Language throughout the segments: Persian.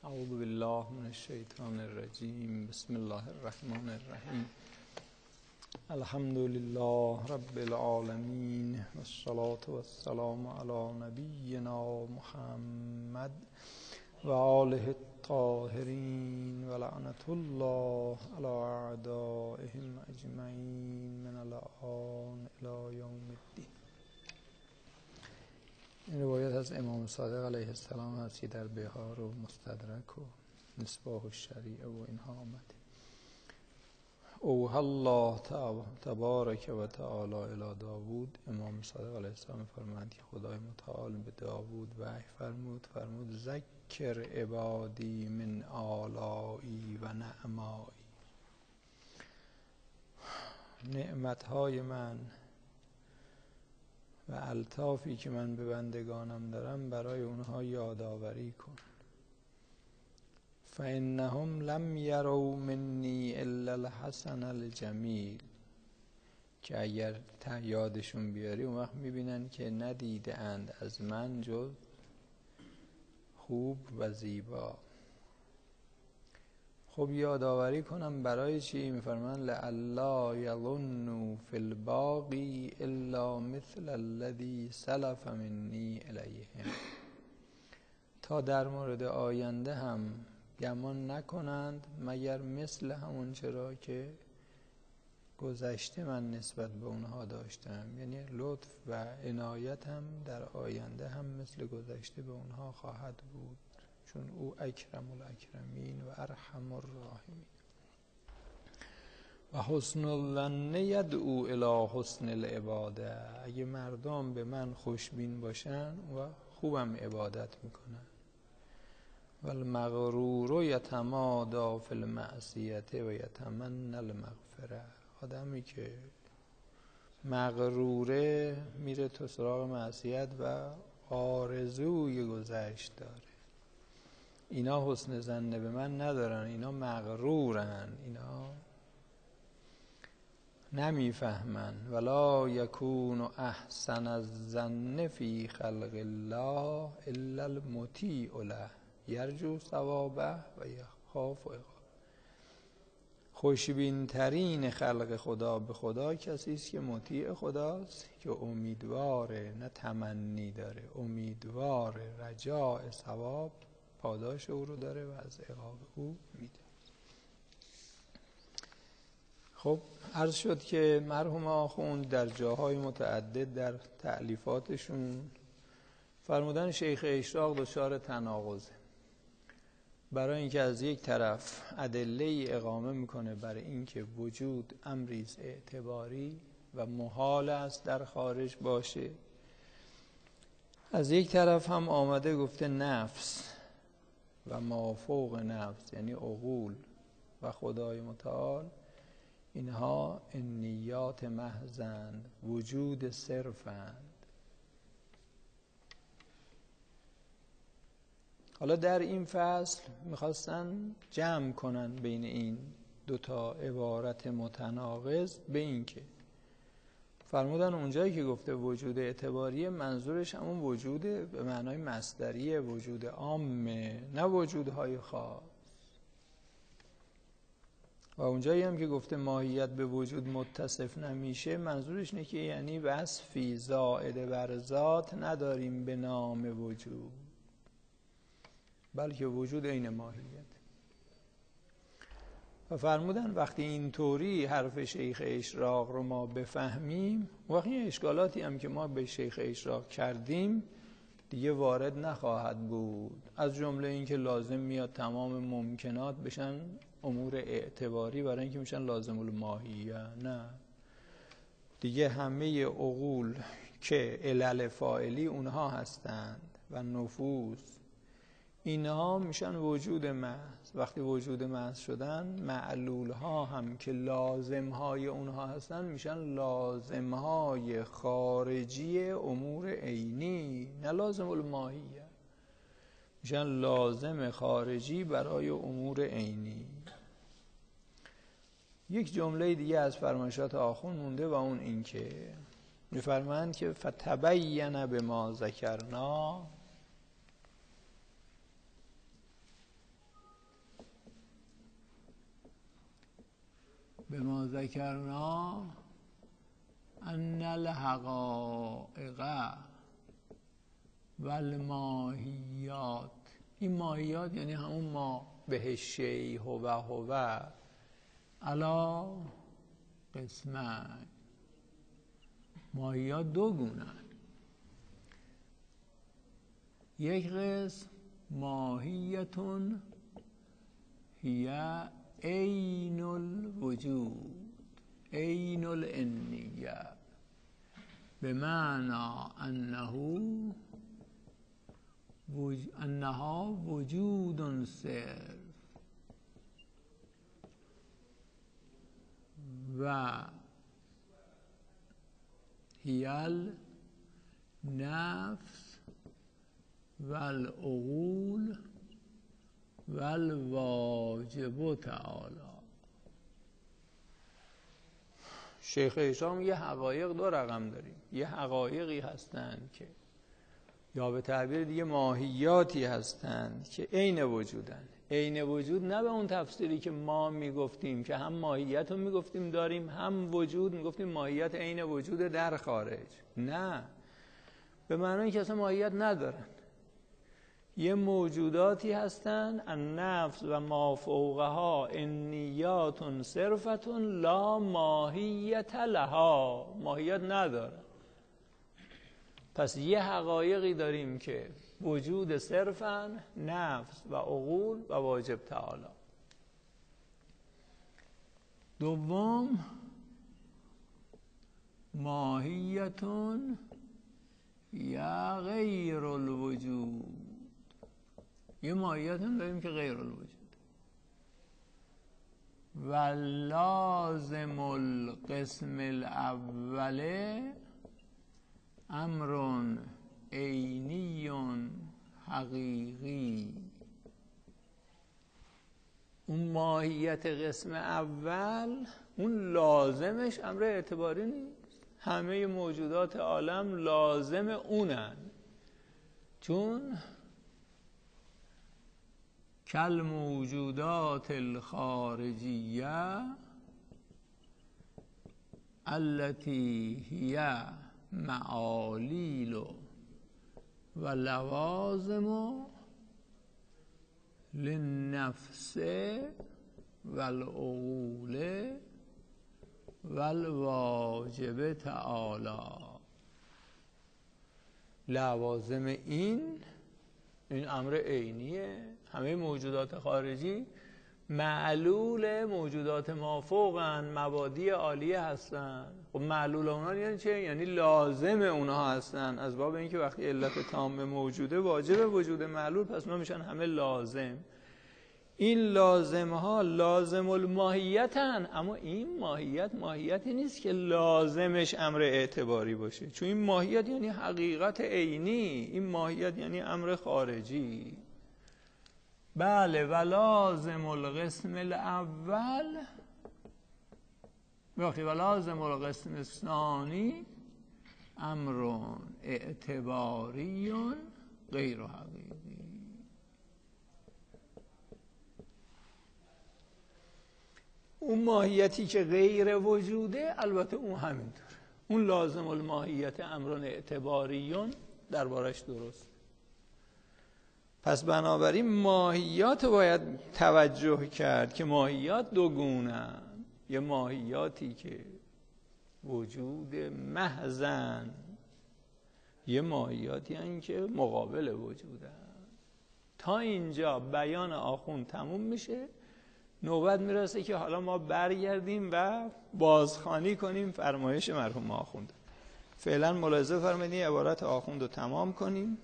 اعوذ بالله من الشیطان الرجیم. بسم الله الرحمن الرحیم. الحمد لله رب العالمین والصلاة والسلام علی نبینا محمد و آله الطاهرین و لعنت الله علی اعدائهم اجمعین من الآن الی یوم الدین. این روایت از امام صادق علیه السلام هست که در بهار و مستدرک و مصباح الشریعه و اینها آمده. اوحی الله تبارک و تعالی الی داوود. امام صادق علیه السلام فرمود که خدای متعال به داوود وحی فرمود ذکر عبادی من آلایی و نعمایی. نعمتهای من و الطافی که من به بندگانم دارم برای اونها یادآوری کن. فانهم لم یروا منی الا الحسن الجمیل. که اگر یادشون بیاری اون وقت میبینن که ندیده اند از من جز خوب و زیبا. خب یادآوری کنم برای چی؟ میفرمان لئلا یظنوا فی الباقی الا مثل الذی سلف منی الیهم. تا در مورد آینده هم گمان نکنند مگر مثل همون چرا که گذشته من نسبت به اونها داشتم. یعنی لطف و عنایت هم در آینده هم مثل گذشته به اونها خواهد بود، چون او اکرم الاکرمین و ارحم الراحمین. و حسن الظن یدعو الی حسن العباده. اگه مردم به من خوشبین باشن و خوبم عبادت میکنن. و المغرور یتمادی فی المعصیه و یتمنی المغفره. آدمی که مغروره میره تو سراغ معصیت و آرزوی گذشت داره. اینا حسن ظن به من ندارن، اینا مغرورن، اینا نمیفهمن. ولا یکون احسن الظن فی خلق الله الا المطیع له یرجو ثوابه و یخاف عقابه. خوشبین ترین خلق خدا به خدا کسی است که مطیع خداست، که امیدواره، نه تمنی داره، امیدواره، رجاء ثواب پاداش او رو داره و از عقاب او میده. خب عرض شد که مرحوم آخوند در جاهای متعدد در تألیفاتشون فرمودن شیخ اشراق دچار تناقضه. برای اینکه از یک طرف ادله اقامه میکنه برای اینکه وجود امری است اعتباری و محال است در خارج باشه، از یک طرف هم آمده گفته نفس و مافوق نفس یعنی عقول و خدای متعال اینها انیات محضند، وجود صرفند. حالا در این فصل میخواستن جمع کنن بین این دوتا عبارت متناقض به این که فرمودن اونجایی که گفته وجود اعتباری منظورش همون وجود به معنای مصدریه، وجود عامه، نه وجودهای خاص. و اونجایی هم که گفته ماهیت به وجود متصف نمیشه منظورش اینه که یعنی وصفی زائد بر ذات نداریم به نام وجود، بلکه وجود عین ماهیت. و فرمودن وقتی اینطوری حرف شیخ اشراق رو ما بفهمیم، وقتی اشکالاتی هم که ما به شیخ اشراق کردیم دیگه وارد نخواهد بود. از جمله این که لازم میاد تمام ممکنات بشن امور اعتباری برای اینکه میشن لازم الماهیه. نه دیگه همه عقول که علل فاعلی اونها هستند و نفوس اینها میشن وجود محض. وقتی وجود محض شدن معلول ها هم که لازم های اونها هستن میشن لازم های خارجی امور عینی، نه لازم الماهیه، میشن لازم خارجی برای امور عینی. یک جمله دیگه از فرمایشات آخوند مونده و اون این که میفرمایند که فتبین بما ذکرنا به ما ذکرنا ان الحقائق و الماهیات، این ماهیات یعنی همون ما به شیء هو علا قسمن، ماهیات دو گونه‌اند. یک قسم ماهیتون هی عین الوجود، عین الانیه، به معنی انها وجود صرف و هی النفس و العقول و الواجب تعالی. شیخ هشام یه حقایق دو رقم داریم. یه حقایقی هستند که یا به تعبیر دیگه ماهیاتی هستند که عین وجودن. عین وجود نه به اون تفسیری که ما میگفتیم که هم ماهیت رو میگفتیم داریم، هم وجود میگفتیم ماهیت عین وجود در خارج. نه، به معنی که اصلا ماهیت ندارن. یه موجوداتی هستن، النفس و ما فوقها انیات صرفت لا ماهیت لها، ماهیت نداره. پس یه حقایقی داریم که وجود صرفن، نفس و عقول و واجب تعالی. دوم ماهیتون یا غیر الوجود، یه ماهیت هم داریم که غیر الوجود. و لازم القسم الاول امر عینی حقیقی. اون ماهیت قسم اول، اون لازمش امر اعتباری نیست. همه موجودات عالم لازم اونن، چون کل موجودات الخارجیه التي هي معالیل و لوازم للنفس و العقول و الواجب تعالی. لوازم این امر عینیه. همه موجودات خارجی معلول موجودات مافوقن، مبادی عالیه هستن. خب معلول اونا یعنی چه؟ یعنی لازم اونها هستن، از باب اینکه وقتی علت تام موجوده واجب وجود معلول، پس اونا میشن همه لازم. این لازم ها لازم الماهیتن، اما این ماهیتی نیست که لازمش امر اعتباری باشه، چون این ماهیت یعنی حقیقت عینی، این ماهیت یعنی امر خارجی. بله، و لازم القسم الاول و لازم القسم الثانی امر اعتباری غیر حقیقی. اون ماهیتی که غیر وجوده البته اون همینطور، اون لازم الماهیت امر اعتباری دربارش درست. پس بنابراین ماهیات باید توجه کرد که ماهیات دو گونه‌اند. یه ماهیاتی که وجود محضن، یه ماهیاتی هستند که مقابل وجودن. تا اینجا بیان آخوند تموم میشه، نوبت میرسه که حالا ما برگردیم و بازخوانی کنیم فرمایش مرحوم آخوند. فعلا ملاحظه فرمایید عبارت آخوند رو تمام کنیم.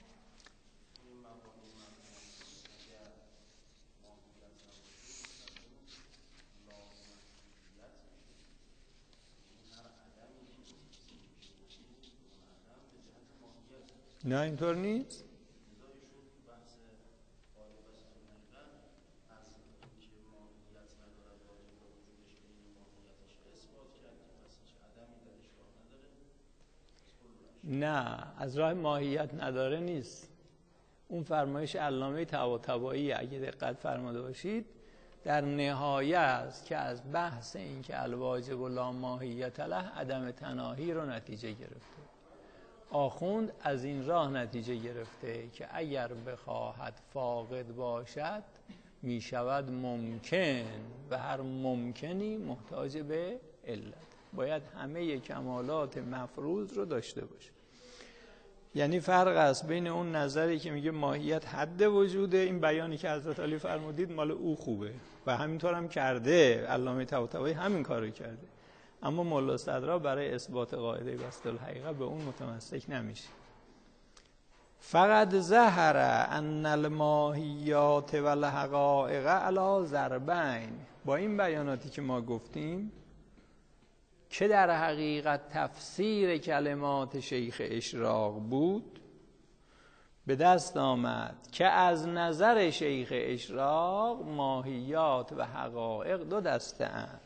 نه اینطور نیست. نه، از راه ماهیت نداره نیست. اون فرمایش علامه طباطبایی اگه دقت فرموده باشید در نهایه است که از بحث این که الواجب لا ماهیت له عدم تناهی رو نتیجه گرفته. آخوند از این راه نتیجه گرفته که اگر بخواهد فاقد باشد می شود ممکن و هر ممکنی محتاج به علت، باید همه کمالات مفروض رو داشته باشه. یعنی فرق است بین اون نظری که میگه ماهیت حد وجوده، این بیانی که حضرت علی فرمودید مال او خوبه و همینطور هم کرده، علامه طباطبایی همین کارو کرده، اما ملا صدرا برای اثبات قاعده بسط الحقیقه به اون متمسک نمیشه. فقط ظهر ان الماهیات و الحقائق علی ضربین، با این بیاناتی که ما گفتیم که در حقیقت تفسیر کلمات شیخ اشراق بود، به دست آمد که از نظر شیخ اشراق ماهیات و حقائق دو دسته اند.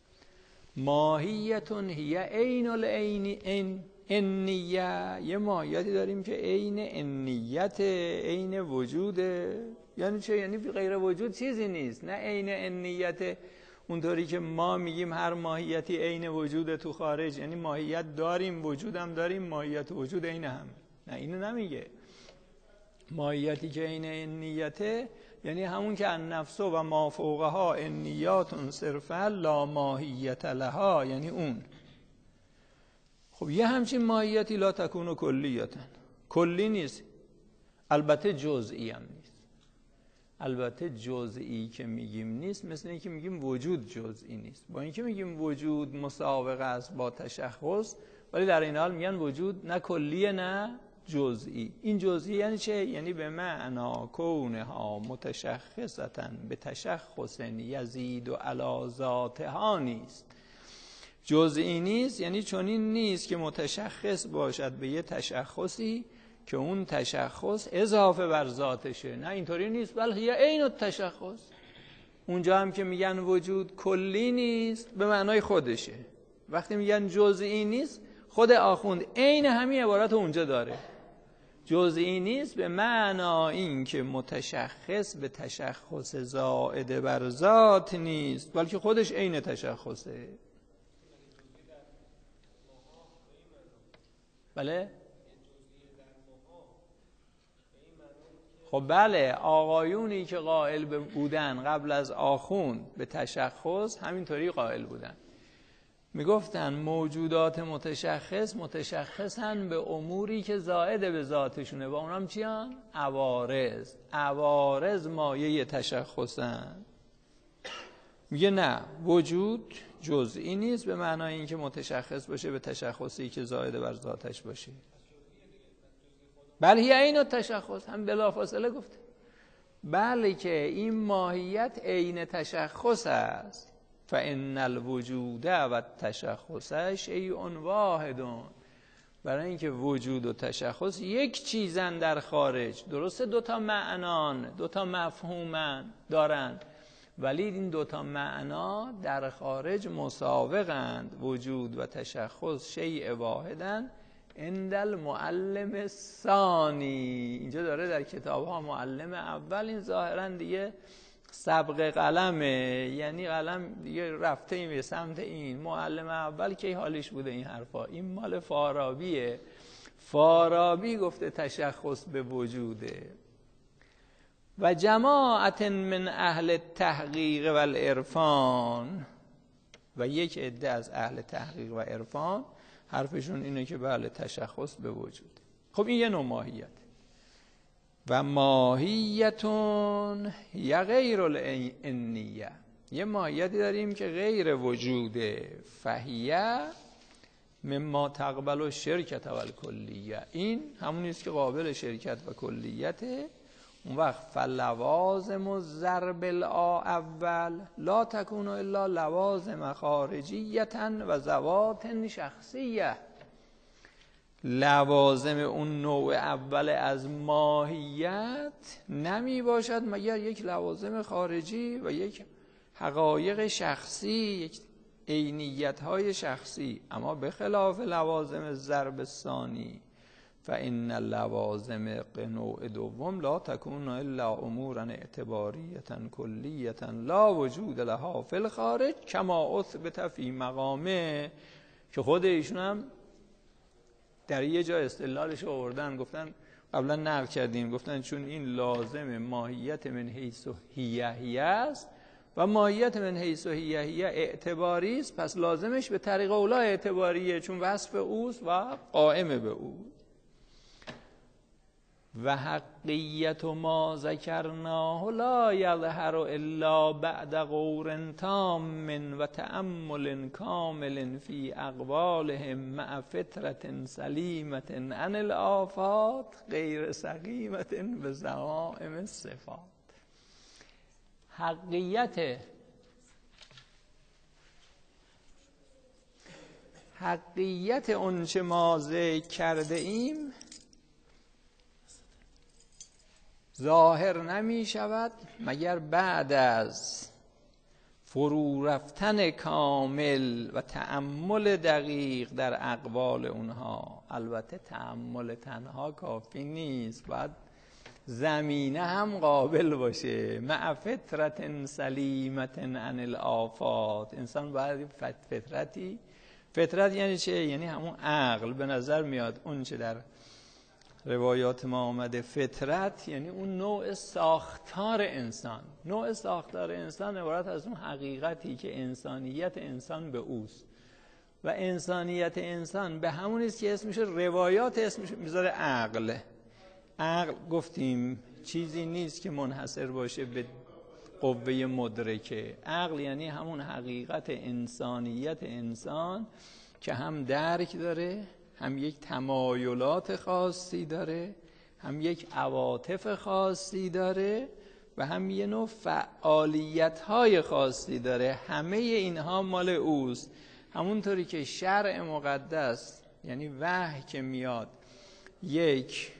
ماهیتون هی عین العین انیه، یه ماهیتی داریم که عین انیت، عین وجوده. یعنی چه؟ یعنی غیر وجود چیزی نیست، نه عین انیت اونطوری که ما میگیم هر ماهیتی عین وجود تو خارج، یعنی ماهیت داریم وجودم داریم، ماهیت وجود عین هم. نه، اینو نمیگه. ماهیتی که عین انیته یعنی همون که النفس و ما فوقها انیات صرفا لا ماهیت لها، یعنی اون. خب یه همچین ماهیتی لا تکون کلیتا، کلی نیست، البته جزئی هم نیست. البته جزئی که میگیم نیست مثل اینکه میگیم وجود جزئی نیست. با اینکه میگیم وجود مساوق است با تشخص، ولی در این حال میگن وجود نه کلیه نه جزئی. این جزئی یعنی چه؟ یعنی به معنا کونها متشخصتا به تشخص یزید و علی ذاتها نیست. جزئی نیست یعنی چنین نیست که متشخص باشد به یه تشخصی که اون تشخص اضافه بر ذاتشه. نه، اینطوری نیست، بلکه یه عین التشخص. اونجا هم که میگن وجود کلی نیست به معنای خودشه، وقتی میگن جزئی نیست خود آخوند عین همین عبارت اونجا داره. جزئی نیست به معنا این که متشخص به تشخص زائد بر ذات نیست، بلکه خودش عین تشخصه. بله؟ خب بله، آقایونی که قائل بودن قبل از آخوند به تشخص همینطوری قائل بودن، میگفتن موجودات متشخصن به اموری که زائد به ذاتشونه و اونام چیان؟ عوارض. عوارض مایه تشخصن. میگه نه، وجود جزئی نیست به معنای اینکه متشخص باشه به تشخصی که زائد بر ذاتش باشه، بله هی عین التشخص، هم بلافاصله گفته بله که این ماهیت عین تشخص است. فان الوجود و التشخص شیء واحد، برای اینکه وجود و تشخص یک چیزن در خارج. درسته دوتا معنان دوتا مفهومن دارن، ولی این دوتا معنا در خارج مساوقند. وجود و تشخص شیء واحدن عند المعلم الثانی. اینجا داره در کتاب ها معلم اول، این ظاهرا دیگه سبق قلمه، یعنی قلم دیگه رفته این به سمت این. معلم اول کی حالش بوده این حرفا؟ این مال فارابیه. فارابی گفته تشخص به وجوده. و جماعت من اهل التحقیق و العرفان، و یک عده از اهل تحقیق و عرفان حرفشون اینه که بله تشخص به وجود. خب این یه نوع ماهیت. و ماهیتون یا غیر الانیه، یه ماهیتی داریم که غیر وجوده. فهیه مما تقبل و شرکت و الکلیه، این همونیست که قابل شرکت و کلیته. اون وقت فلوازم الضرب الاول لا تکون الا لوازم خارجیتا و ذوات شخصیه. لوازم اون نوع اول از ماهیت نمی باشد مگر یک لوازم خارجی و یک حقایق شخصی، یک عینیت های شخصی. اما به خلاف لوازم ضرب ثانی فإن اللوازم نوع دوم لا تكون الا امورا اعتباریه کلیه لا وجود لها فی الخارج کما اثبت فی مقامه، که خود ایشون هم در یه جا استدلالش آوردن، گفتن قبلا نقل کردیم، گفتن چون این لازم ماهیت من حیث هیه است و ماهیت من حیث هیه اعتباری است، پس لازمش به طریق اولا اعتباریه چون وصف اوست و قائم به او. و حقیت ما ذکرناه لا یظهر الا بعد غور تام و تأمل کامل فی اقوالهم مع فطرة سلیمة عن الآفات غیر سقیمة بزعائم الصفات. حقیقت اون چه ما ذکر کرده ایم ظاهر نمی شود مگر بعد از فرو رفتن کامل و تأمل دقیق در اقوال اونها. البته تأمل تنها کافی نیست، باید زمینه هم قابل باشه. مع فطرت سلیمت عن الآفات، انسان باید فطرتی، فطرت یعنی چه؟ یعنی همون عقل. به نظر میاد اون چه در روایات ما آمده فطرت یعنی اون نوع ساختار انسان. نوع ساختار انسان عبارت از اون حقیقتی که انسانیت انسان به اوست و انسانیت انسان به همون است که اسمش روایات اسمش میذاره عقل. عقل گفتیم چیزی نیست که منحصر باشه به قوه مدرکه. عقل یعنی همون حقیقت انسانیت انسان که هم درک داره، هم یک تمایلات خاصی داره، هم یک عواطف خاصی داره و هم یه نوع فعالیت‌های خاصی داره. همه اینها مال اوست. همونطوری که شرع مقدس یعنی وحی که میاد یک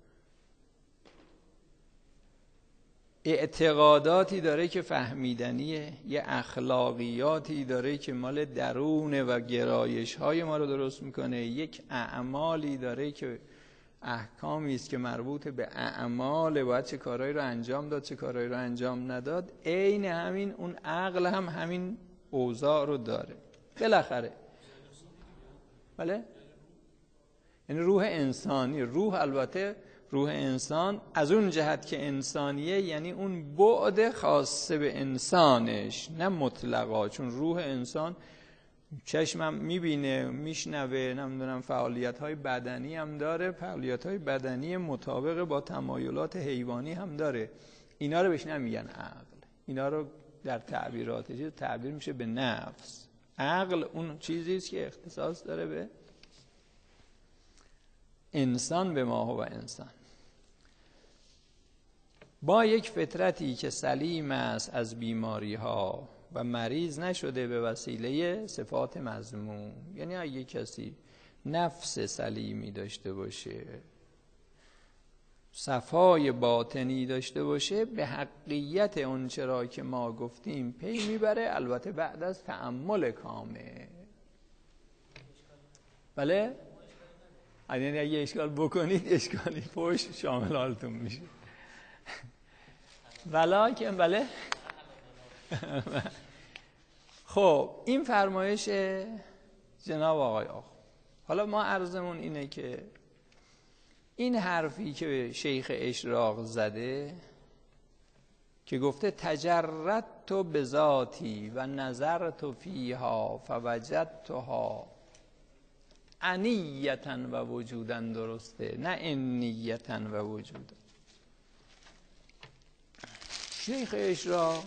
اعتقاداتی داره که فهمیدنیه، یه اخلاقیاتی داره که مال درونه و گرایش های ما رو درست میکنه، یک اعمالی داره که احکامی است که مربوط به اعمال، باید چه کارهایی رو انجام داد چه کارهایی رو انجام نداد. عین همین اون عقل هم همین اوضاع رو داره بالاخره. بله؟ یعنی روح انسانی، روح البته روح انسان از اون جهت که انسانیه یعنی اون بعد خاصه به انسانش، نه مطلقا، چون روح انسان چشمم میبینه میشنوه، نمیدونم فعالیت‌های بدنی هم داره، فعالیت‌های بدنی مطابق با تمایلات حیوانی هم داره. اینا رو بهش نمیگن عقل، اینا رو در تعبیرات چیز تعبیر میشه به نفس. عقل اون چیزی است که اختصاص داره به انسان، به ما و انسان، با یک فطرتی که سلیم است از بیماری ها و مریض نشده به وسیله صفات مذموم. یعنی اگه کسی نفس سلیمی داشته باشه، صفای باطنی داشته باشه، به حقیقت اون چرا که ما گفتیم پی میبره، البته بعد از تأمل کامل. بله؟ اگه اشکال بکنید اشکالی پشت شامل حالتون میشه. ولیکن بله. خب این فرمایش جناب آقای آخوند. حالا ما عرضمون اینه که این حرفی که شیخ اشراق زده که گفته تجردت بذاتی و نظرت فیها فوجدتها انیتا و وجودا، درسته، نه انیتا و وجودا. شیخ اشراق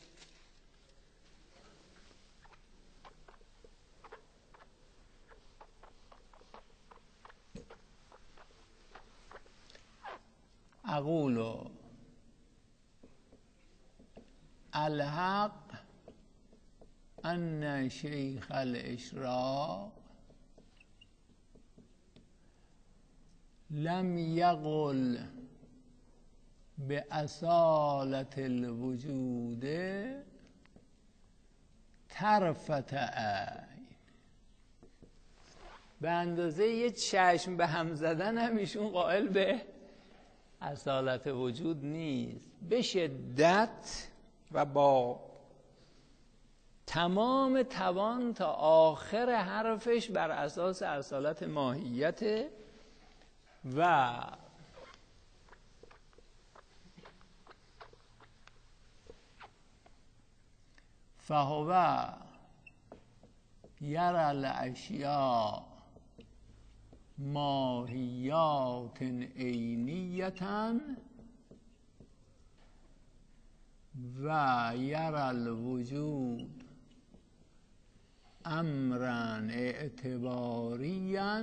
اقول الحق ان شیخ الاشراق لم یقل بأصالة الوجود طرفة عین. به اندازه یه چشم به هم زدن هم ایشون قائل به اصالت وجود نیست. به شدت و با تمام توان تا آخر حرفش بر اساس اصالت ماهیت و فهو یرى الاشیاء ماهیات عینیة و یرى الوجود امرا اعتباریا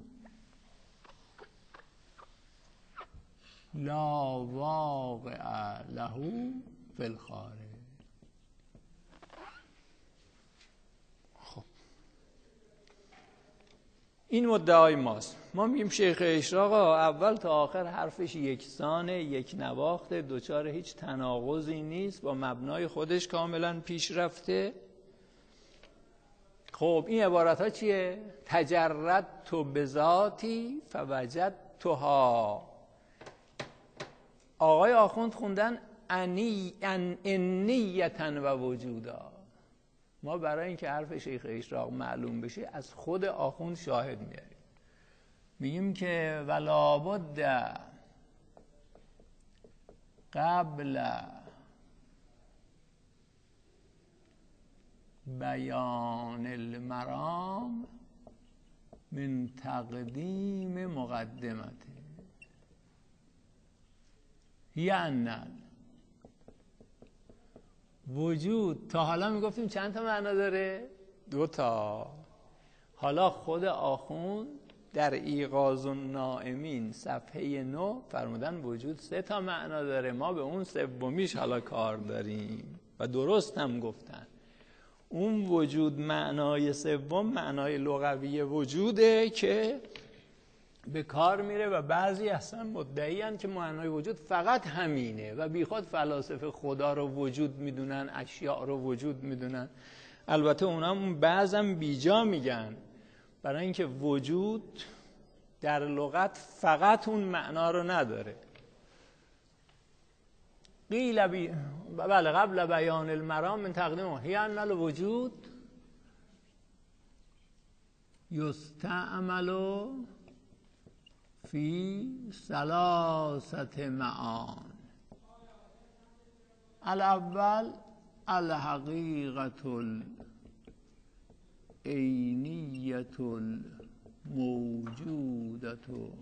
لا واقع له فی الخارج. خب این مدعای ماست. ما میگیم شیخ اشراق اول تا آخر حرفش یکسانه، یک نواخته، دوچار هیچ تناقضی نیست، با مبنای خودش کاملا پیش رفته. خب این عبارت ها چیه؟ تجردت بذاتی فوجدتها. آقای آخوند خوندن انیتا و وجودا. ما برای اینکه حرف شیخ اشراق معلوم بشه از خود آخوند شاهد میاریم. میگیم که ولا بد قبل بیان المرام من تقدیم مقدمته. یعنی وجود تا حالا میگفتیم چند تا معنا داره؟ 2 تا. حالا خود آخوند در ایقاظ النائمین صفحه 9 فرمودن وجود 3 تا معنا داره. ما به اون سومیش حالا کار داریم و درست هم گفتن. اون وجود معنای سوم معنای لغوی وجوده که به کار میره و بعضی اصلا مدعیان که معنای وجود فقط همینه و بیخود فلاسفه خدا رو وجود میدونن، اشیاء رو وجود میدونن. البته اونم بعضم بیجا میگن، برای اینکه وجود در لغت فقط اون معنا رو نداره. بله قبل بیان المرام من تقدیم هی ان الوجود یستعمل فی 3 معان. الاول الحقیقة العینیة الموجودة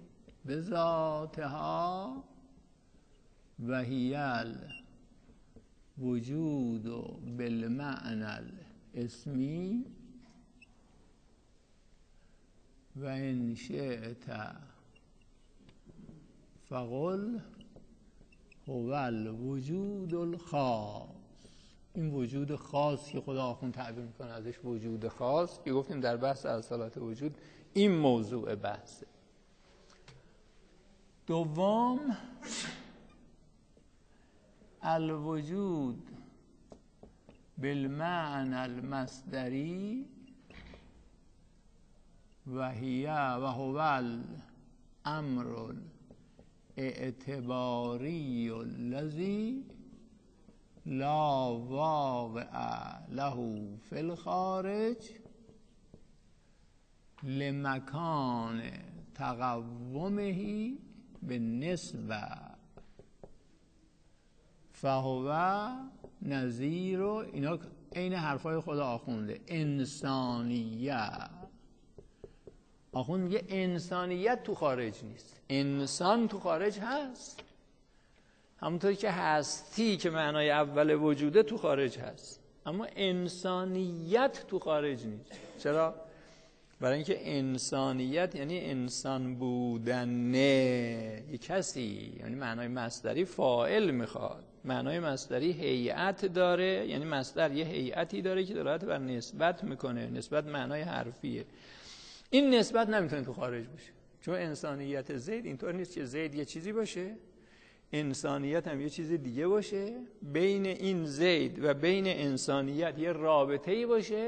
بذاتها و هی الوجود بالمعنى الاسمی و ان شئت فقل هو الوجود الخاص. این وجود خاص که خدا آخوند تعبیر میکنه ازش وجود خاص که گفتیم در بحث اصالت وجود این موضوع بحثه. دوم الوجود بالمعنى المصدری و هو الامر اعتباری الذی لا واقع له فی الخارج لمکان تقومه بالنسبه فهو نظیر. اینا عین حرفای خدا آخونده. انسانیت. آخوند میگه انسانیت تو خارج نیست، انسان تو خارج هست. همونطوری که هستی که معنای اول وجوده تو خارج هست، اما انسانیت تو خارج نیست. چرا؟ برای اینکه انسانیت یعنی انسان بودن، یه کسی، یعنی معنای مصدری فاعل میخواد. معنای مصدری هیئت داره، یعنی مصدر یه هیئتی داره که دلالت بر نسبت میکنه. نسبت معنای حرفیه. این نسبت نمیتونه تو خارج باشه، چون انسانیت زید اینطور نیست که زید یه چیزی باشه انسانیت هم یه چیز دیگه باشه، بین این زید و بین انسانیت یه رابطه‌ای باشه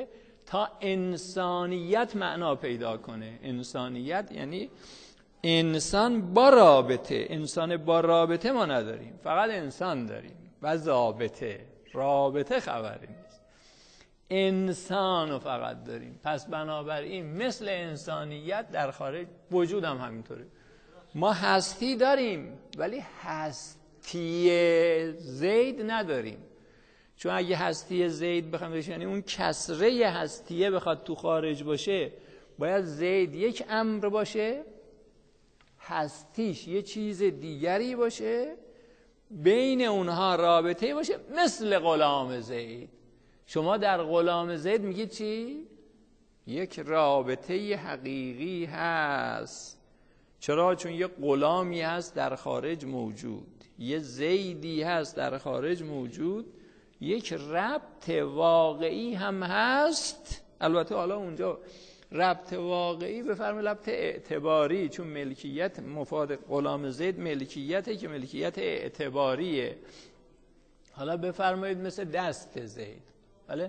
تا انسانیت معنا پیدا کنه. انسانیت یعنی انسان با رابطه. انسان با رابطه ما نداریم، فقط انسان داریم و ضابطه. رابطه خبری نیست، انسان رو فقط داریم. پس بنابراین مثل انسانیت در خارج وجود هم همینطوره. ما هستی داریم ولی هستی زید نداریم. چون اگه هستی زید بخوام بشه، یعنی اون کسره هستیه بخواد تو خارج باشه، باید زید یک امر باشه، هستیش یه چیز دیگری باشه، بین اونها رابطه باشه، مثل غلام زید. شما در غلام زید میگید چی؟ یک رابطه حقیقی هست. چرا؟ چون یه غلامی هست در خارج موجود، یه زیدی هست در خارج موجود، یک ربط واقعی هم هست. البته حالا اونجا ربط واقعی بفرمایید ربط اعتباری، چون ملکیت مفاد غلام زید ملکیته که ملکیت اعتباریه. حالا بفرمایید مثل دست زید. بله؟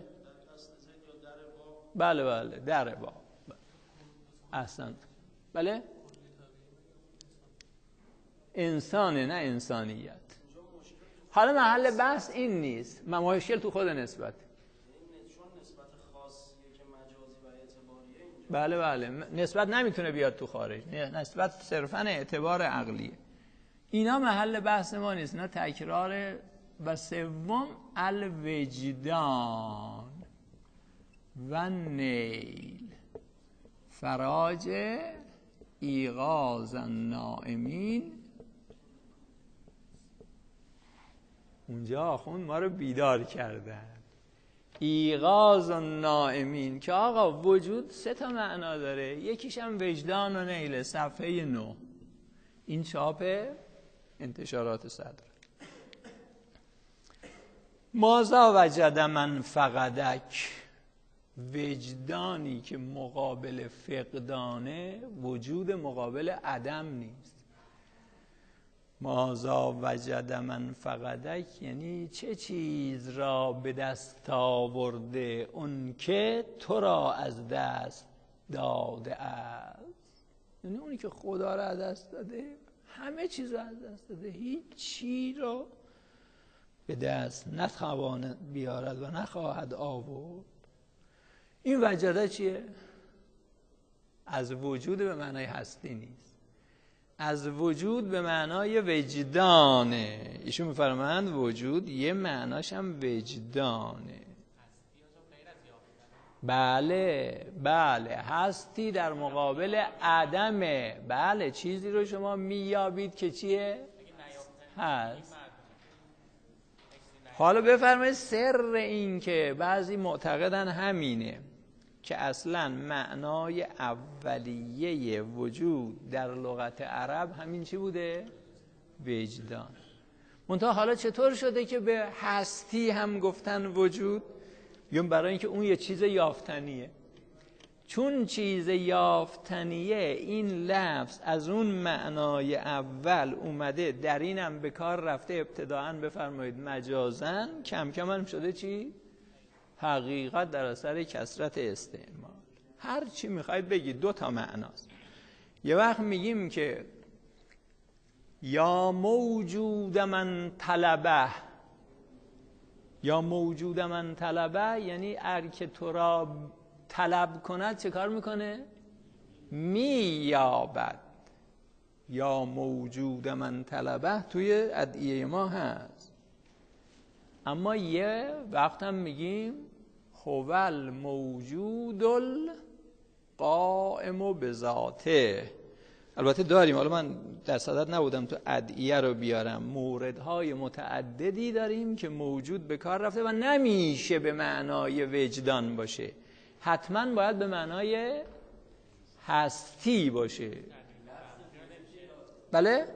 بله در باب. احسنت. بله؟ انسانه نه انسانیت. حالا محل بحث این نیست، مشکل تو خود نسبت. بله نسبت نمیتونه بیاد تو خارج، نسبت صرفا اعتبار عقلیه. اینا محل بحث ما نیست، اینا تکرار. و سوم الوجدان و نیل فراج ایقاظ النائمین. اونجا آخوند ما رو بیدار کردن. ایقاظ النائمین که آقا وجود 3 معنا داره، یکیش هم وجدان و نیله. صفحه 9 این چاپ انتشارات صدر. ماذا وجد من فقدک، وجدانی که مقابل فقدانه، وجود مقابل عدم نیست. ماذا وجد من فقدک یعنی چه چیز را به دست آورده اون که تو را از دست داده است. یعنی اونی که خدا را از دست داده، همه چیز را از دست داده، هیچ چیز را به دست نتواند بیارد و نخواهد آورد. این وجده چیه؟ از وجود به معنای هستی نیست، از وجود به معنای وجدانه. ایشون میفرمایند وجود یه معناش هم وجدانه. بله هستی در مقابل عدمه. بله چیزی رو شما میابید که چیه؟ هست. حالا بفرمایید سر این که بعضی معتقدن همینه که اصلا معنای اولیه وجود در لغت عرب همین چی بوده؟ وجدان. منتها حالا چطور شده که به هستی هم گفتن وجود؟ بیون برای اینکه اون یه چیز یافتنیه. چون چیز یافتنیه، این لفظ از اون معنای اول اومده، در اینم به کار رفته. ابتداءً بفرمایید مجازن، کم کم هم شده چی؟ حقیقت در اثر کثرت استعمال. هر چی میخواید بگید 2 معناست. یه وقت میگیم که یا موجود من طلبه، یا موجود من طلبه یعنی هر که تو را طلب کند چه کار میکنه؟ مییابد. یا موجود من طلبه توی ادعیه ما هست. اما یه وقت هم میگیم هو الموجود القائم بذاته. البته داریم، حالا من در صدد نبودم تو ادعیه رو بیارم. موردهای متعددی داریم که موجود به کار رفته و نمیشه به معنای وجدان باشه، حتما باید به معنای هستی باشه. بله؟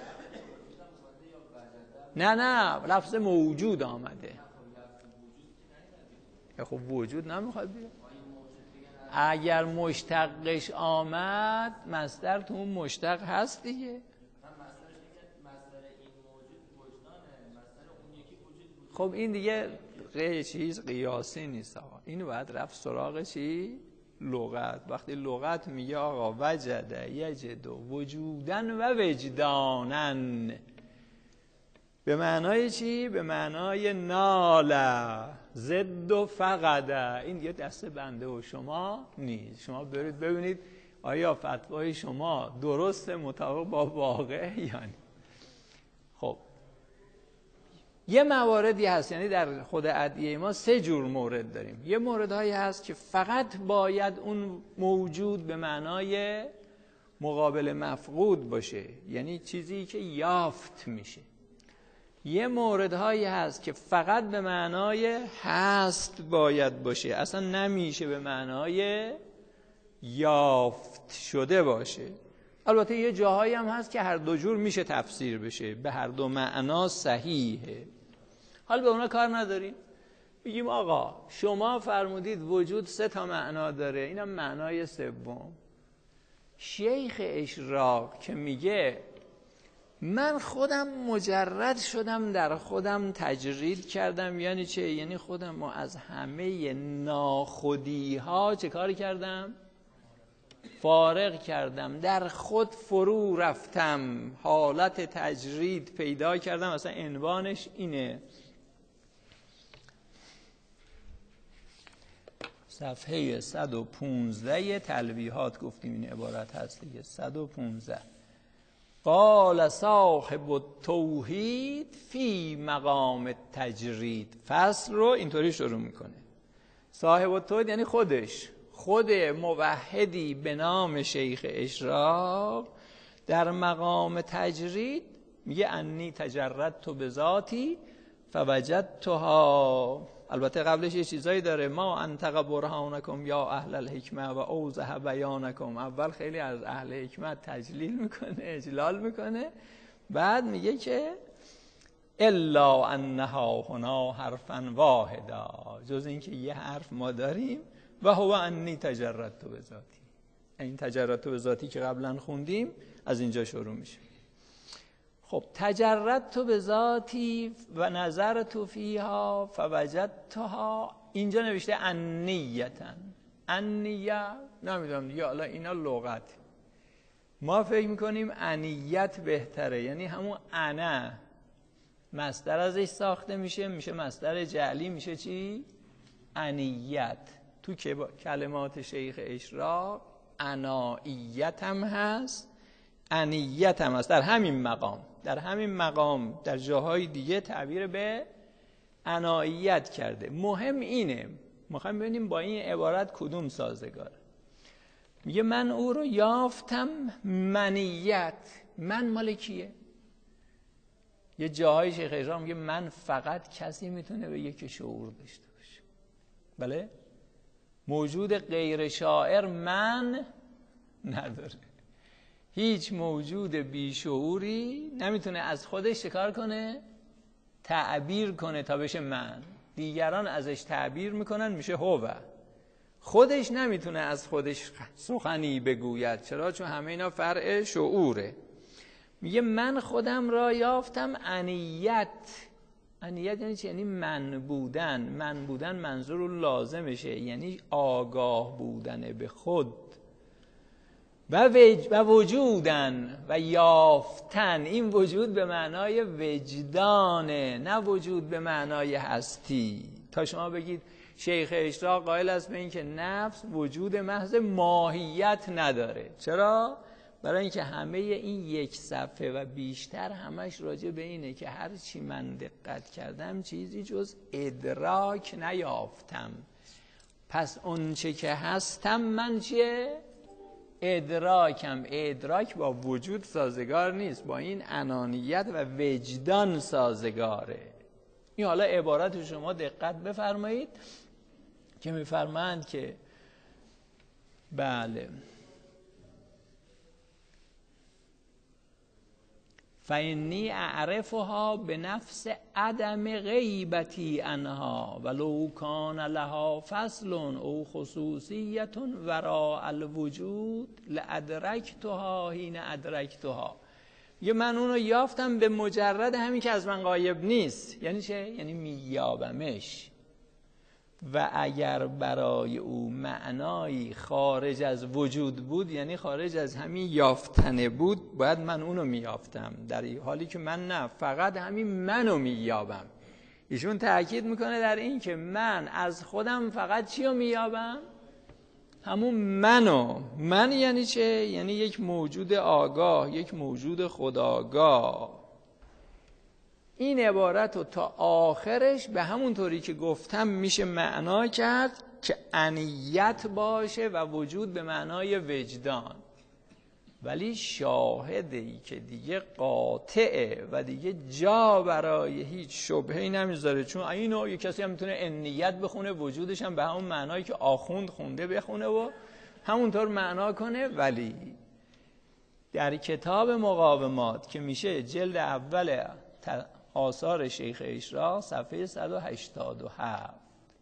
نه لفظ موجود آمده. خب وجود نمیخواد بیاد. اگر مشتقش آمد مصدر تو اون مشتق هست دیگه. خب این دیگه چیز قیاسی نیست آقا، اینو باید رفت سراغ چی؟ لغت. وقتی لغت میگه آقا وجد یجد وجودن و وجدانن، به معنای چی؟ به معنای نال ضد و فقده. این یه دست بنده و شما نیست. شما برید ببینید آیا فتوای شما درست مطابق با واقع یا نه. خب یه مواردی هست، یعنی در خود ادعیه ما 3 جور مورد داریم. یه موردهایی هست که فقط باید اون موجود به معنای مقابل مفقود باشه، یعنی چیزی که یافت میشه. یه موردهایی هست که فقط به معنای هست باید باشه، اصلا نمیشه به معنای یافت شده باشه. البته یه جاهایی هم هست که هر دو جور میشه تفسیر بشه، به هر دو معنا صحیحه. حال به اونا کار نداریم، میگیم آقا شما فرمودید وجود 3 تا معنا داره، اینم معنای سوم. شیخ اشراق که میگه من خودم مجرد شدم، در خودم تجرید کردم، یعنی چه؟ یعنی خودم از همه ناخودی ها چه کاری کردم؟ فارغ کردم، در خود فرو رفتم، حالت تجرید پیدا کردم. اصلا عنوانش اینه. صفحه 115 تلویحات گفتیم این عبارت هست دیگه. 115 قال صاحب التوحید فی مقام التجرید. فصل رو اینطوری شروع میکنه. صاحب التوحید یعنی خود موحدی به نام شیخ اشراق در مقام تجرید میگه انی تجردت بذاتی فوجدتها. البته قبلش یه چیزایی داره، ما انطق برهانکم یا اهل الحکمه و اوضح بیانکم. اول خیلی از اهل حکمت تجلیل میکنه، اجلال میکنه، بعد میگه که الا انها هنا حرفا واحدا، جز این که یه حرف ما داریم و هو انی تجردت بذاتی. این تجردت بذاتی که قبلا خوندیم از اینجا شروع میشه. خب تجردت بذاتی و نظرت فیها فوجدتها، اینجا نوشته انیتن. انیه نمیدونم دیگه، حالا اینا لغت. ما فکر میکنیم انیت بهتره، یعنی همون انا مصدر ازش ساخته میشه مصدر جعلی، میشه چی؟ انیت. تو که کلمات شیخ اشراق اناییت هم هست، انیت هم هست. در همین مقام در جاهای دیگه تعبیر به اناییت کرده. مهم اینه، میخوایم ببینیم با این عبارت کدوم سازگاره. میگه من او رو یافتم منیت. من مال کیه؟ یه جاهای شیخ اشراق میگه من فقط کسی میتونه بگه که شعور داشته باشه. بله؟ موجود غیر شاعر من نداره. هیچ موجود بیشعوری نمیتونه از خودش شکار کنه، تعبیر کنه تا بشه من. دیگران ازش تعبیر میکنن میشه هو. خودش نمیتونه از خودش سخنی بگوید. چرا؟ چون همه اینا فرع شعوره. میگه من خودم را یافتم انیت. انیت یعنی چی؟ یعنی من بودن. من بودن منظور لازمشه، یعنی آگاه بودن به خود و وجودن و یافتن. این وجود به معنای وجدانه، نه وجود به معنای هستی. تا شما بگید شیخ اشراق قائل است به این که نفس وجود محض ماهیت نداره. چرا؟ برای اینکه همه این یک صفحه و بیشتر همش راجع به اینه که هر چی من دقت کردم چیزی جز ادراک نیافتم. پس اون چه که هستم من چیه؟ ادراکم. ادراک با وجود سازگار نیست، با این انانیت و وجدان سازگاره. این حالا عبارت شما دقت بفرمایید که میفرمایند که بله فإنی اعرفها بنفس عدم غیبتی عنها ولو کان لها فصل او خصوصیت وراء الوجود لادرکتها حین ادرکتها. یه من اونو یافتم به مجرد همین که از من غایب نیست. یعنی چه؟ یعنی مییابمش. و اگر برای او معنایی خارج از وجود بود، یعنی خارج از همین یافتنه بود، باید من اونو مییافتم. در حالی که من نه، فقط همین منو مییابم. ایشون تأکید میکنه در این که من از خودم فقط چی رو مییابم؟ همون منو. من یعنی چه؟ یعنی یک موجود آگاه، یک موجود خودآگاه. این عبارت رو تا آخرش به همون طوری که گفتم میشه معنا کرد که انیت باشه و وجود به معنای وجدان. ولی شاهدی که دیگه قاطعه و دیگه جا برای هیچ شبهه‌ای نمیذاره، چون اینو یک کسی هم میتونه انیت بخونه، وجودش هم به همون معنایی که آخوند خونده بخونه و همونطور معنا کنه. ولی در کتاب مقاومات که میشه جلد اول آثار شیخ اشراق صفحه 187،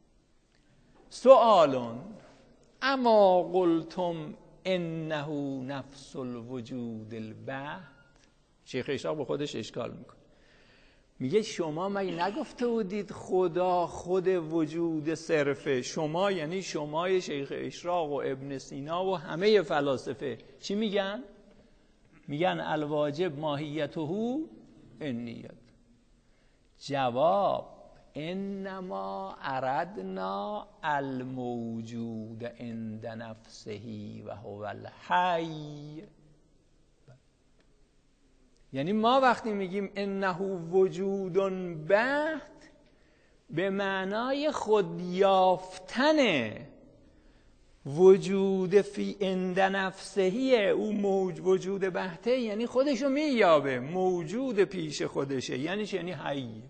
سؤال اما قلتم انه نفس الوجود البحت. شیخ اشراق به خودش اشکال میکنه، میگه شما مگه نگفته بودید خدا خود وجود صرفه؟ شما یعنی شمای شیخ اشراق و ابن سینا و همه فلاسفه چی میگن؟ میگن الواجب ماهیته انیت. جواب انما اردنا الموجود عند نفسه و هو الحی. یعنی ما وقتی میگیم انه وجود بحت به معنای خودیافتن وجود فی عند نفسه، او وجود بحته، یعنی خودشو مییابه، موجود پیش خودشه. یعنی چه؟ یعنی حی.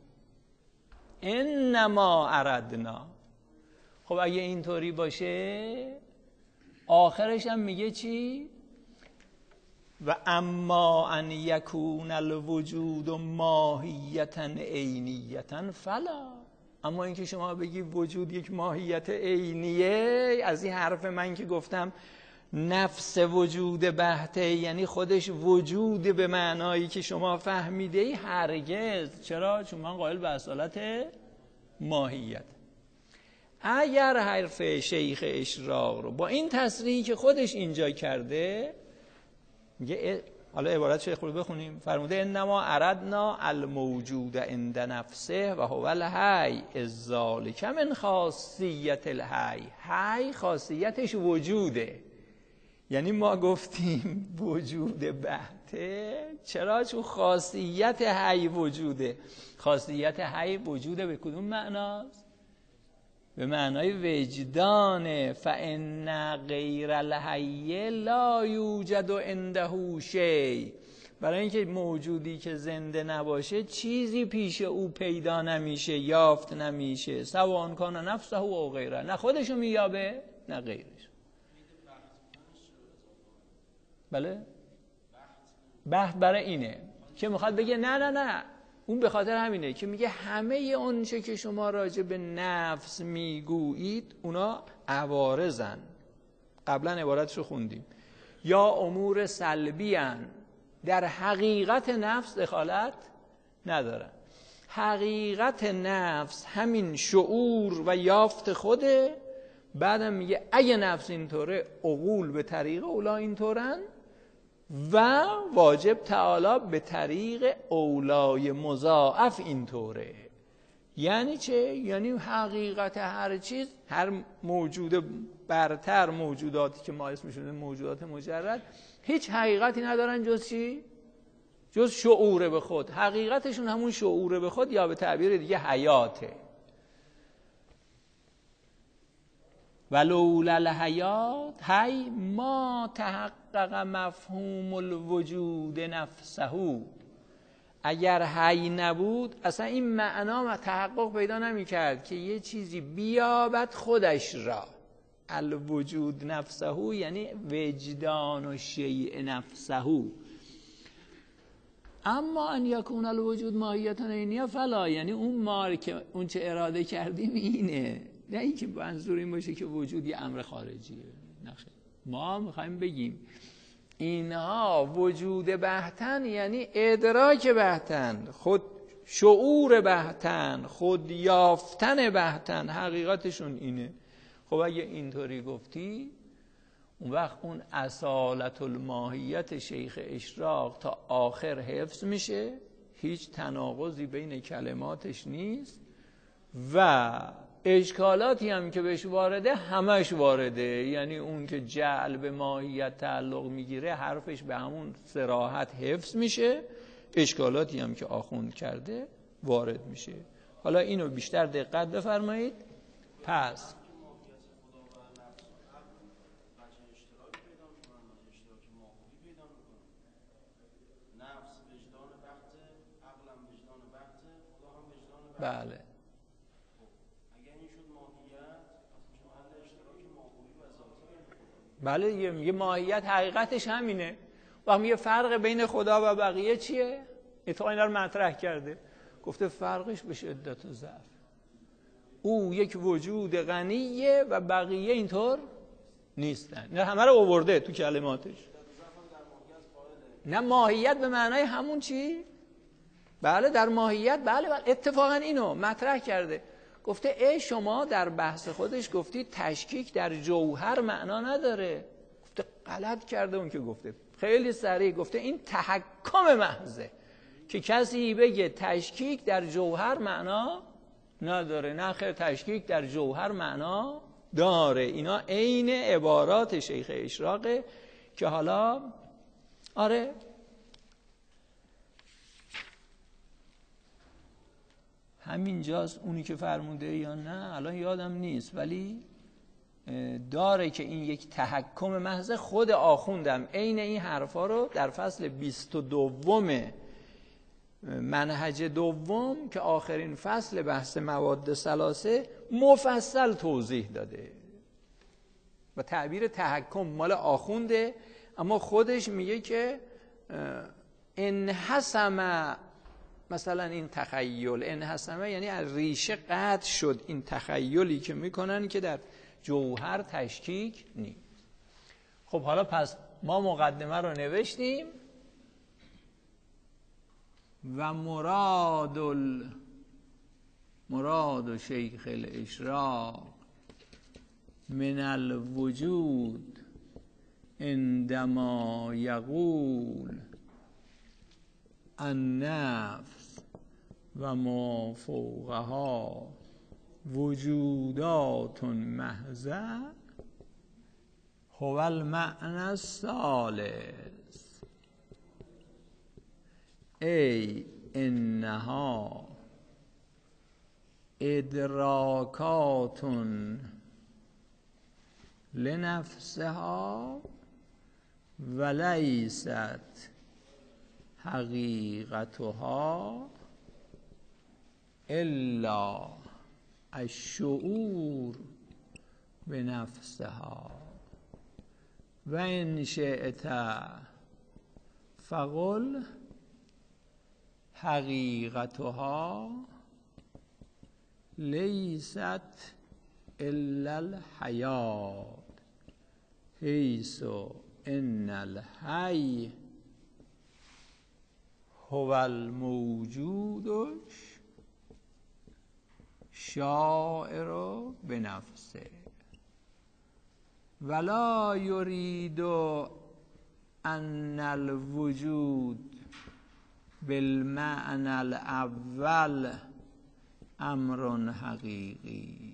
انما اردنا. خب اگه اینطوری باشه آخرش هم میگه چی؟ و اما ان یکون الوجود ماهیتا عینیتا فلا. اما اینکه شما بگی وجود یک ماهیت عینیه، از این حرف من که گفتم نفس وجود بحته یعنی خودش وجود به معنایی که شما فهمیده، هرگز. چرا؟ چون من قائل به اصالت ماهیت. اگر حرف شیخ اشراق رو با این تصریحی که خودش اینجا کرده، میگه حالا عبارت شیخ رو بخونیم، فرموده انما اردنا الموجود عند نفسه و هو الحی اذ ذلک من خاصیت الحی. حی خاصیتش وجوده. یعنی ما گفتیم وجود بحته. چرا؟ چون خاصیت حی وجوده. خاصیت حی وجوده به کدوم معناست؟ به معنای وجدانه. فإن غیر الحی لا یوجد عنده شیء. برای اینکه موجودی که زنده نباشه چیزی پیش او پیدا نمیشه، یافت نمیشه. سواء کان نفسه او غیره، نه خودشو مییابه نه غیرش. بله؟ بحث برای اینه که میخواد بگه نه اون به خاطر همینه که میگه همه اون چه که شما راجع به نفس میگویید اونا عوارضن. قبلا عبارتشو خوندیم. یا امور سلبی هن، در حقیقت نفس دخالت ندارن. حقیقت نفس همین شعور و یافت خوده. بعدم میگه اگه نفس اینطوره، عقول به طریق اولا اینطورن و واجب تعالی به طریق اولای مضاعف اینطوره. یعنی چه؟ یعنی حقیقت هر چیز، هر موجود برتر، موجوداتی که ما اسمشون موجودات مجرد، هیچ حقیقتی ندارن جز چی؟ جز شعور به خود. حقیقتشون همون شعور به خود، یا به تعبیر دیگه حیاته. ولولا الحیات هی ما تحقق مفهوم الوجود نفسه. اگر حی نبود اصلا این معنا تحقق پیدا نمی کرد که یه چیزی بیابد خودش را. الوجود نفسه یعنی وجدان و شیء نفسه. اما ان یکون الوجود ماهیتا عینیه فلا. یعنی اون ما که اون چه اراده کردیم اینه، نه این که منظور این باشه که وجود یه امر خارجیه. نخیر. ما میخوایم بگیم اینها وجود بهتن یعنی ادراک بهتن، خود شعور بهتن، خود یافتن بهتن، حقیقتشون اینه. خب اگه اینطوری گفتی اون وقت اون اصالت الماهیت شیخ اشراق تا آخر حفظ میشه، هیچ تناقضی بین کلماتش نیست و اشکالاتی هم که بهش وارده همش وارده. یعنی اون که جعل به ماهیت تعلق میگیره حرفش به همون صراحت حفظ میشه، اشکالاتی هم که آخوند کرده وارد میشه. حالا اینو بیشتر دقت بفرمایید. پس بله بله یه ماهیت حقیقتش همینه. و یه فرق بین خدا و بقیه چیه؟ اتفاقا اینا رو مطرح کرده، گفته فرقش به شدت و ضعف. او یک وجود غنیه و بقیه اینطور نیستن. نه همه رو آورده تو کلماتش. نه ماهیت به معنای همون چی؟ بله در ماهیت، بله اتفاقا اینو مطرح کرده. گفته ای شما در بحث خودش گفتی تشکیک در جوهر معنا نداره. گفته غلط کرده اون که گفته، خیلی سریع گفته این تحکم محضه که کسی بگه تشکیک در جوهر معنا نداره. نه خیر، تشکیک در جوهر معنا داره. اینا عین عبارات شیخ اشراقه که حالا آره همینجاست اونی که فرموده یا نه الان یادم نیست، ولی داره که این یک تحکم محض. خود آخوندم عین این حرفا رو در فصل 22 منهج دوم که آخرین فصل بحث مواد ثلاثه مفصل توضیح داده و تعبیر تحکم مال آخونده، اما خودش میگه که انحسم مثلا این تخیل، انحسمه یعنی از ریشه قطع شد این تخیلی که میکنن که در جوهر تشکیک نیست. خب حالا پس ما مقدمه رو نوشتیم و مراد شیخ الاشراق من الوجود عندما یقول النفس و ما فوقها وجودات محضه هو المعنى الثالث ای انها ادراکات لنفسها ولیست حقیقتها الا الشعور بنفسها و ان شئت فقل حقیقتها لیست الا الحیات حیث ان الحی هو الموجودش شاعر بنفسه ولا یرید ان الوجود بالمعنى الاول امر حقیقی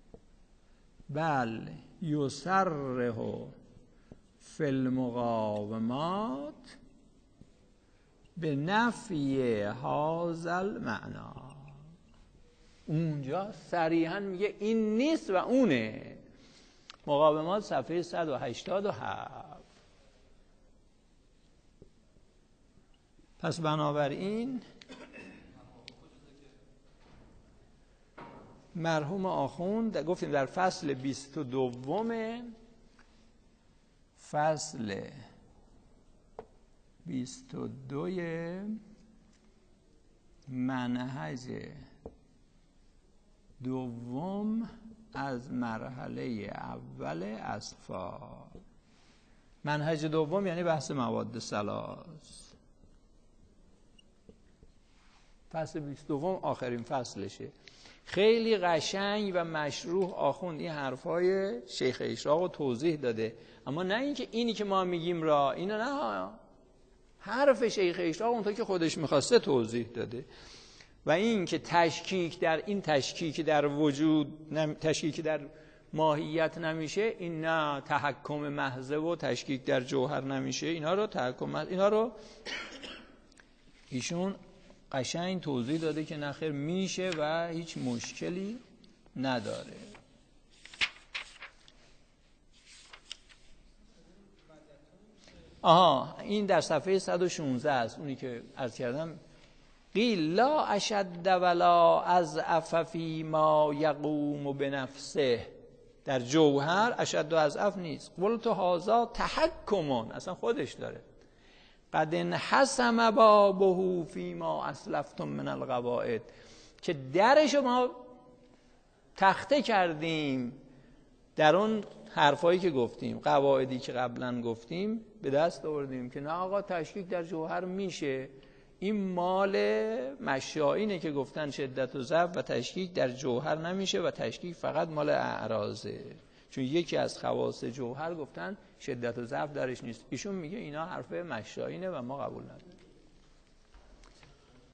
بل یصرح فی المقاومات به نفی هذا المعنی. اونجا صریحا میگه این نیست و اونه. مقاومات صفحه 187. پس بنابراین مرحوم آخوند گفتیم در فصل 22 منهج دوم از مرحله اول اصفار منهج دوم یعنی بحث مواد ثلاث. فصل 22 آخرین فصلشه. خیلی قشنگ و مشروح آخوند این حرفای شیخ اشراق رو توضیح داده، اما نه اینکه اینی که ما میگیم را اینا، نه، حرف شیخ اشراق اونطور که خودش میخواسته توضیح داده. و این که تشکیک در این تشکیک در وجود تشکیک در ماهیت نمیشه، این نه تحکم محضه و تشکیک در جوهر نمیشه، اینا رو ایشون قشنگ توضیح داده که نخیر میشه و هیچ مشکلی نداره. این در صفحه 116 است، اونی که عرض کردم. قیل لا اشد ولا اضعف فی ما یقوم بنفسه. در جوهر اشد و اضعف نیست. قلت هذا تحکمون، اصلا خودش داره. قد انحسم بابه فی ما اسلفتم من القواعد، که درشو ما تخته کردیم در اون حرفایی که گفتیم، قواعدی که قبلا گفتیم به دست آوردیم که نه آقا تشکیک در جوهر میشه. این مال مشایینه که گفتن شدت و ضعف و تشکیک در جوهر نمیشه و تشکیک فقط مال اعراضه، چون یکی از خواص جوهر گفتن شدت و ضعف درش نیست. ایشون میگه اینا حرف مشایینه و ما قبول نداریم.